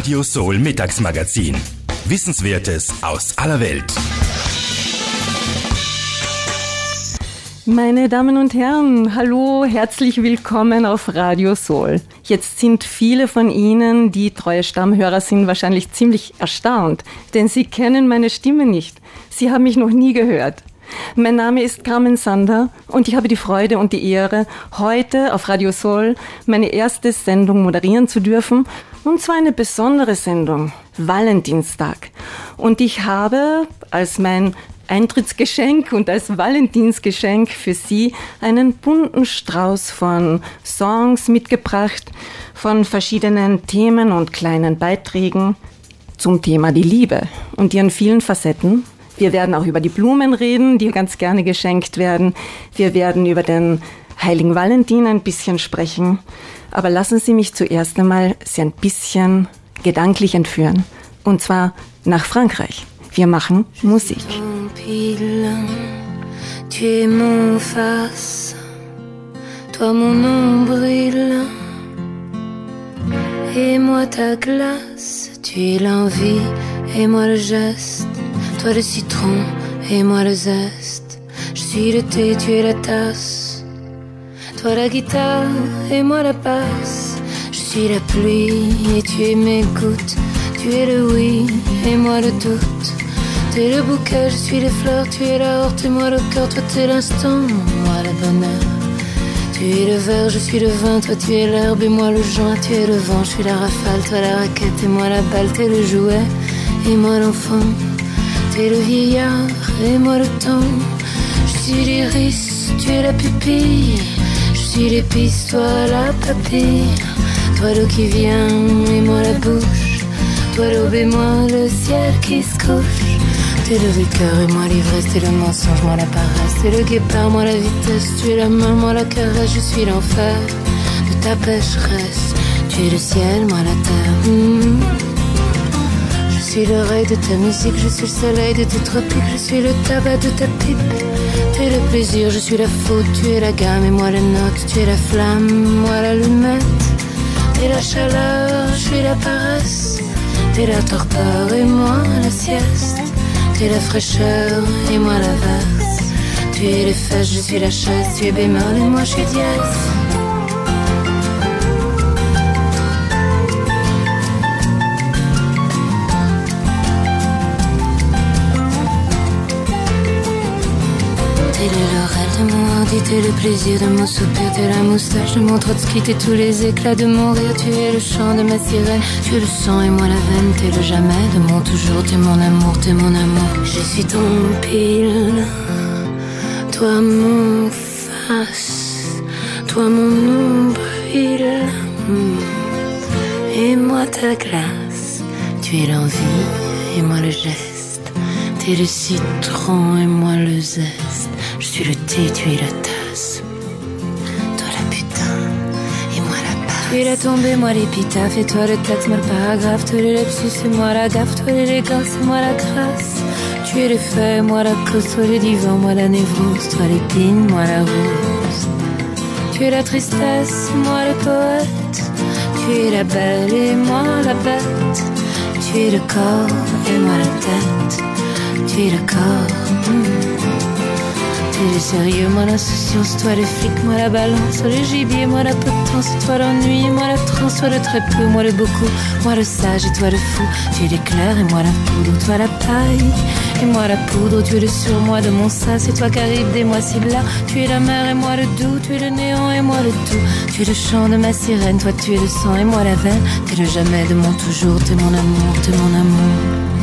Radio Soul Mittagsmagazin. Wissenswertes aus aller Welt. Meine Damen und Herren, hallo, herzlich willkommen auf Radio Soul. Jetzt sind viele von Ihnen, die treue Stammhörer sind, wahrscheinlich ziemlich erstaunt, denn Sie kennen meine Stimme nicht. Sie haben mich noch nie gehört. Mein Name ist Carmen Sander und ich habe die Freude und die Ehre, heute auf Radio Soul meine erste Sendung moderieren zu dürfen. Und zwar eine besondere Sendung, Valentinstag. Und ich habe als mein Eintrittsgeschenk und als Valentinsgeschenk für Sie einen bunten Strauß von Songs mitgebracht, von verschiedenen Themen und kleinen Beiträgen zum Thema die Liebe und ihren vielen Facetten. Wir werden auch über die Blumen reden, die ganz gerne geschenkt werden. Wir werden über den heiligen Valentin ein bisschen sprechen. Aber lassen Sie mich zuerst einmal Sie ein bisschen gedanklich entführen. Und zwar nach Frankreich. Wir machen Musik. Tu es mon face, toi mon nombril, et moi ta glace. Tu es l'envie et moi le geste, toi le citron et moi le zeste. Je suis le thé, tu es la tasse, toi la guitare et moi la basse. Je suis la pluie et tu es mes gouttes, tu es le oui et moi le doute. Tu es le bouquet, je suis les fleurs, tu es la horte et moi le cœur, toi tu es l'instant, moi le bonheur. Tu es le verre, je suis le vin, toi tu es l'herbe et moi le joint, tu es le vent, je suis la rafale, toi la raquette et moi la balle, tu es le jouet et moi l'enfant. Tu es le vieillard et moi le temps. Je suis l'iris, tu es la pupille, je suis l'épice, toi la papille. Toi l'eau qui vient et moi la bouche, toi l'aube et moi le ciel qui se couche. T'es le vainqueur et moi l'ivresse, t'es le mensonge, moi la paresse. T'es le guépard, moi la vitesse, tu es la main, moi la caresse. Je suis l'enfer de ta pécheresse, tu es le ciel, moi la terre. Je suis l'oreille de ta musique, je suis le soleil de tes tropiques. Je suis le tabac de ta pipe, t'es le plaisir, je suis la faute. Tu es la gamme et moi la note, tu es la flamme, moi l'allumette. T'es la chaleur, je suis la paresse. T'es la torpeur et moi la sieste. Tu es la fraîcheur et moi la verse. Tu es les fesses, je suis la chaise. Tu es bémol et moi je suis dièse. T'es le laurel de mon hardi, t'es le plaisir de mon soupir, t'es la moustache de mon Trotsky, t'es tous les éclats de mon rire, tu es le chant de ma sirène, tu es le sang et moi la veine, t'es le jamais de mon toujours, t'es mon amour, t'es mon amour. Je suis ton pile, toi mon face, toi mon nombril, et moi ta glace. Tu es l'envie et moi le geste, t'es le citron et moi le zeste. Je suis le thé, tu es la tasse, toi la putain et moi la passe. Tu es la tombée, moi l'épitaphe et toi le texte, moi le paragraphe. Toi le lapsus et moi la gaffe, toi l'élégance et moi la grâce. Tu es les faits, moi la cause, toi le divan, moi la névrose. Toi l'épine, moi la rose. Tu es la tristesse, moi le poète. Tu es la belle et moi la bête. Tu es le corps et moi la tête. Tu es le corps. Tu es le sérieux, moi l'insouciance, toi le flic, moi la balance, toi le gibier, moi la potence, toi l'ennui, moi la transe, toi le très peu, moi le beaucoup, moi le sage et toi le fou. Tu es l'éclair et moi la poudre, toi la paille et moi la poudre. Tu es le surmoi de mon sas, c'est toi Caribe des mois si là. Tu es la mer et moi le doux, tu es le néant et moi le tout. Tu es le chant de ma sirène, toi tu es le sang et moi la veine. T'es le jamais de mon toujours, t'es mon amour, t'es mon amour.